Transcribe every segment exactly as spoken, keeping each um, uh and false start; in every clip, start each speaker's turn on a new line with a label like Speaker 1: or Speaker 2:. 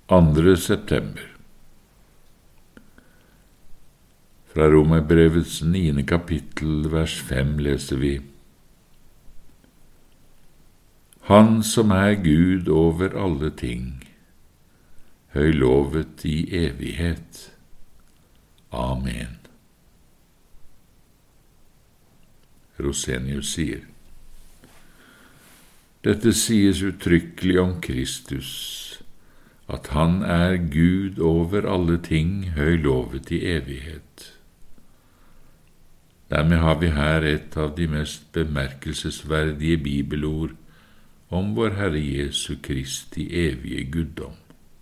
Speaker 1: andre september. Fra Romerbrevets niende kapittel, vers fem, leser vi: Han som er Gud over alle ting, høylovet i evighet. Amen. Rosenius sier: Dette sies uttrykkelig om Kristus, at han er Gud over alle ting, høylovet i evighet. Dermed har vi her et av de mest bemerkelsesverdige bibelord om vår Herre Jesu Kristi evige guddom.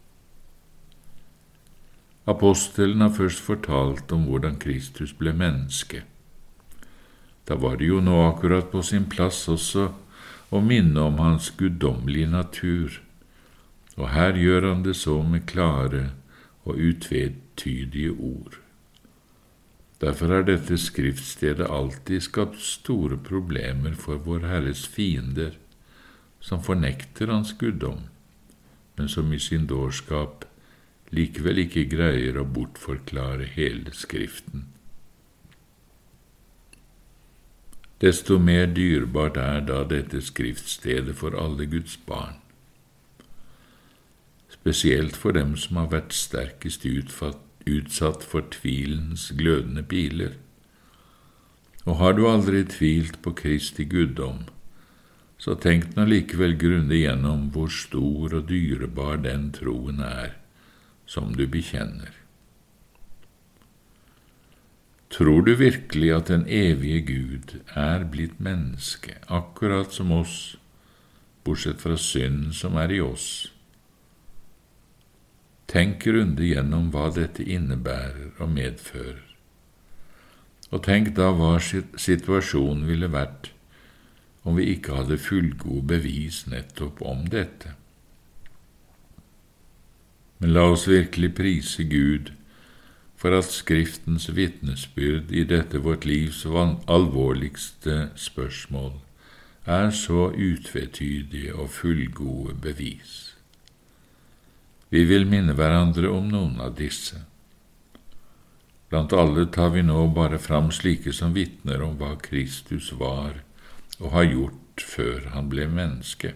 Speaker 1: Apostelen har først fortalt om hvordan Kristus ble menneske. Da var det jo nå akkurat på sin plass også å minne om hans guddommelige natur, og her gjør han det så med klare og utvetydige ord. Derfor har dette skriftstedet alltid skapt store problemer for vår Herres fiender, som fornekter hans guddom, men som i sin dårskap likevel ikke greier å bortforklare hele Skriften. Desto mer dyrebart er da dette skriftstedet for alle Guds barn, spesielt for dem som har vært sterkest utsatt for tvilens glødende piler. Og har du aldri tvilt på Kristi guddom, så tenk nå likevel grundig gjennom hvor stor og dyrebar den troen er som du bekjenner. Tror du virkelig at den evige Gud er blitt menneske, akkurat som oss, bortsett fra synden som er i oss? Tenk grundig gjennom hva dette innebærer og medfører, og tenk da hva situasjonen ville vært om vi ikke hadde fullgode bevis nettopp om dette. Men la oss virkelig prise Gud for at Skriftens vitnesbyrd i dette vårt livs alvorligste spørsmål er så utvetydige og fullgode bevis. Vi vil minne hverandre om noen av disse. Blant alle tar vi nå bare fram slike som vitner om hva Kristus var og har gjort før han ble menneske.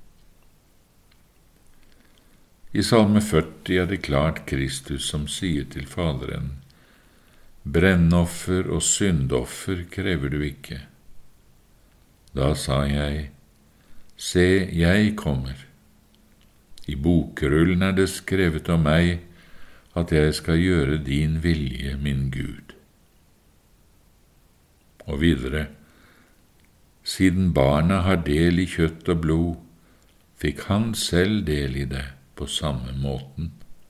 Speaker 1: I Salme førti er det klart Kristus som sier til Faderen: Brennoffer og syndoffer krever du ikke. Da sa jeg: Se, jeg kommer. I bokrullen er det skrevet om meg at jeg skal gjøre din vilje, min Gud. Og videre: Siden barna har del i kjøtt og blod, fikk han selv del i det på samme måten.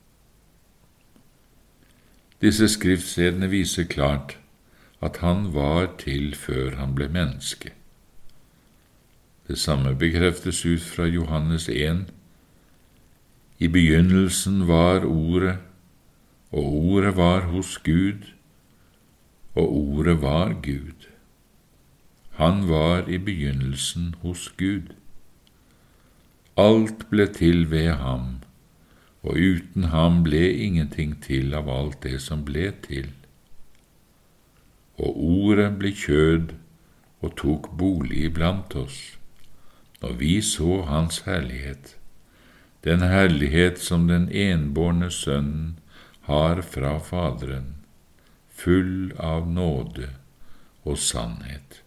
Speaker 1: Disse skriftstedene viser klart at han var til før han ble menneske. Det samme bekreftes ut fra Johannes en. I begynnelsen var Ordet, og Ordet var hos Gud, og Ordet var Gud. Han var i begynnelsen hos Gud. Alt ble til ved ham, og uten ham ble ingenting til av alt det som ble til. Og Ordet ble kjød og tok bolig iblant oss, og vi så hans herlighet, den herlighet som den enbårne Sønnen har fra Faderen, full av nåde og sannhet.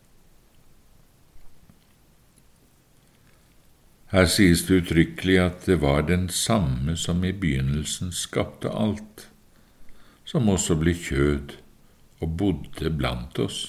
Speaker 1: Her sies det uttrykkelig at det var den samme som i begynnelsen skapte alt, som også ble kjød og bodde blant oss.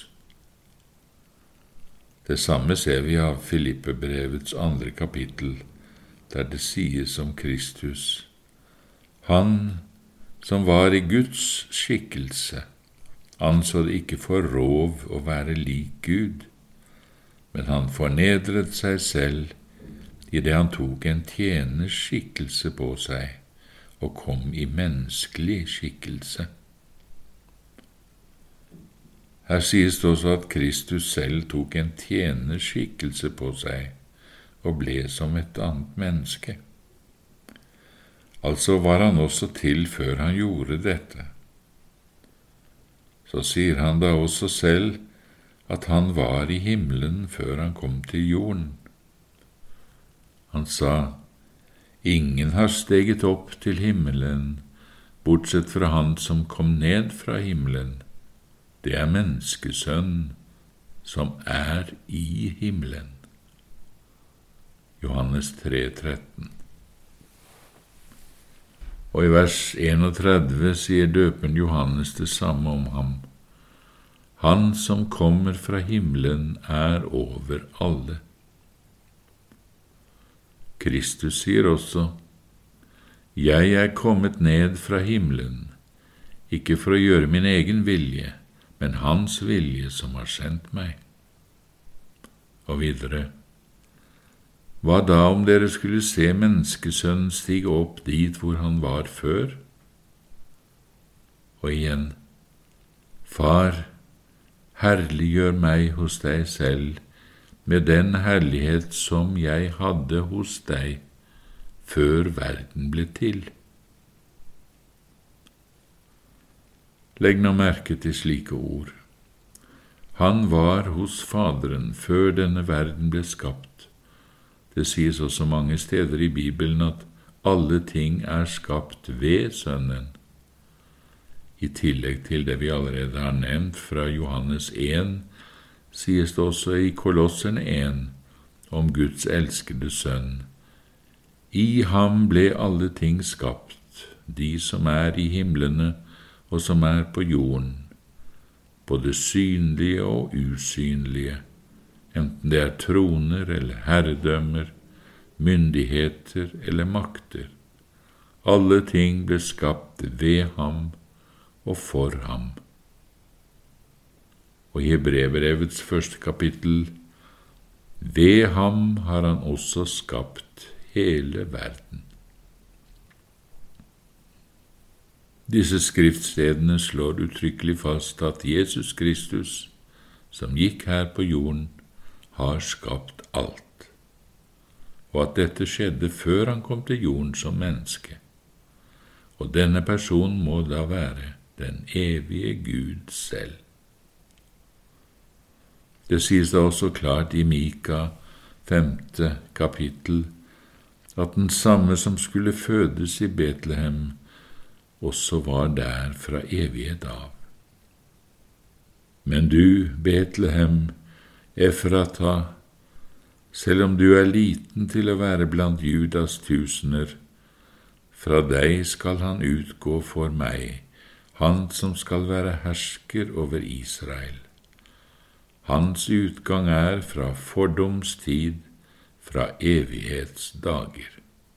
Speaker 1: Det samme ser vi av Filippebrevets andre kapittel, der det sies om Kristus: Han som var i Guds skikkelse, anså det ikke for rov å være lik Gud, men han fornedret seg selv i det han tok en tjeners skikkelse på seg og kom i menneskelig skikkelse. Her sies det også at Kristus selv tok en tjeners skikkelse på seg og ble som et annet menneske. Altså var han også til før han gjorde dette. Så sier han da også selv at han var i himmelen før han kom til jorden. Han sa, ingen har steget opp til himmelen, bortsett fra han som kom ned fra himmelen. Det er menneskesønnen som er i himmelen. Johannes tre tretten. Og i vers enogtredve sier døperen Johannes det samme om ham. Han som kommer fra himmelen er over alle. Kristus sier også, jeg er kommet ned fra himmelen, ikke for å gjøre min egen vilje, men hans vilje som har sendt meg. Og videre, hva da om dere skulle se menneskesønnen stige opp dit hvor han var før? Og igjen, Far, herliggjør meg hos deg selv med den herlighet som jeg hadde hos deg før verden ble til. Legg nå merke til slike ord. Han var hos Faderen før denne verden ble skapt. Det sies også mange steder i Bibelen at alle ting er skapt ved Sønnen. I tillegg til det vi allerede har nevnt fra Johannes en, sies det også i Kolosserne en om Guds elskede sønn. I ham ble alle ting skapt, de som er i himlene og som er på jorden, både synlige og usynlige, enten det er troner eller herredømmer, myndigheter eller makter. Alle ting ble skapt ved ham og for ham. Og i Hebreerbrevets første kapittel, ved ham har han også skapt hele verden. Disse skriftstedene slår uttrykkelig fast at Jesus Kristus, som gikk her på jorden, har skapt alt, og at dette skjedde før han kom til jorden som menneske. Og denne personen må da være den evige Gud selv. Det sies da også klart i Mika femte kapittel at den samme som skulle fødes i Betlehem også var der fra evighet av. Men du, Betlehem, Efrata, selv om du er liten til å være blant Judas tusener, fra deg skal han utgå for meg, han som skal være hersker over Israel. Hans utgang er fra fordoms tid, fra evighetsdager.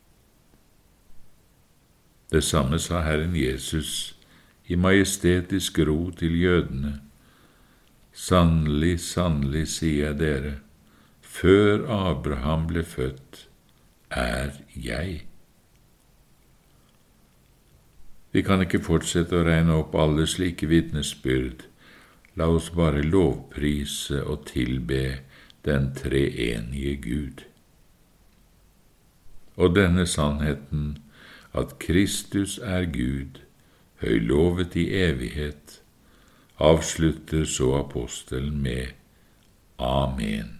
Speaker 1: Det samme sa Herren Jesus i majestetisk ro til jødene. Sannelig, sannelig, sier jeg dere, før Abraham ble født, er jeg. Vi kan ikke fortsette å regne opp alle slike vitnesbyrd. La oss bare lovprise og tilbe den treenige Gud. Og denne sannheten, at Kristus er Gud, høylovet i evighet, avslutter så apostelen med Amen.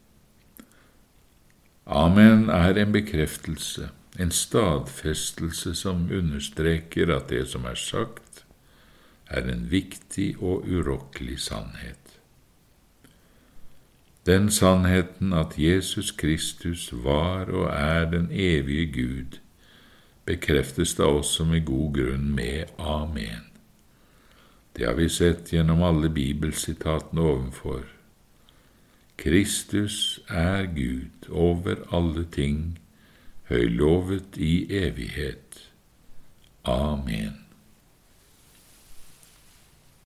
Speaker 1: Amen er en bekreftelse, en stadfestelse som understreker at det som er sagt, er en viktig og urokkelig sannhet. Den sannheten at Jesus Kristus var og er den evige Gud, bekreftes da også med god grunn med Amen. Det har vi sett gjennom alle bibelsitatene ovenfor. Kristus er Gud over alle ting, høylovet i evighet. Amen.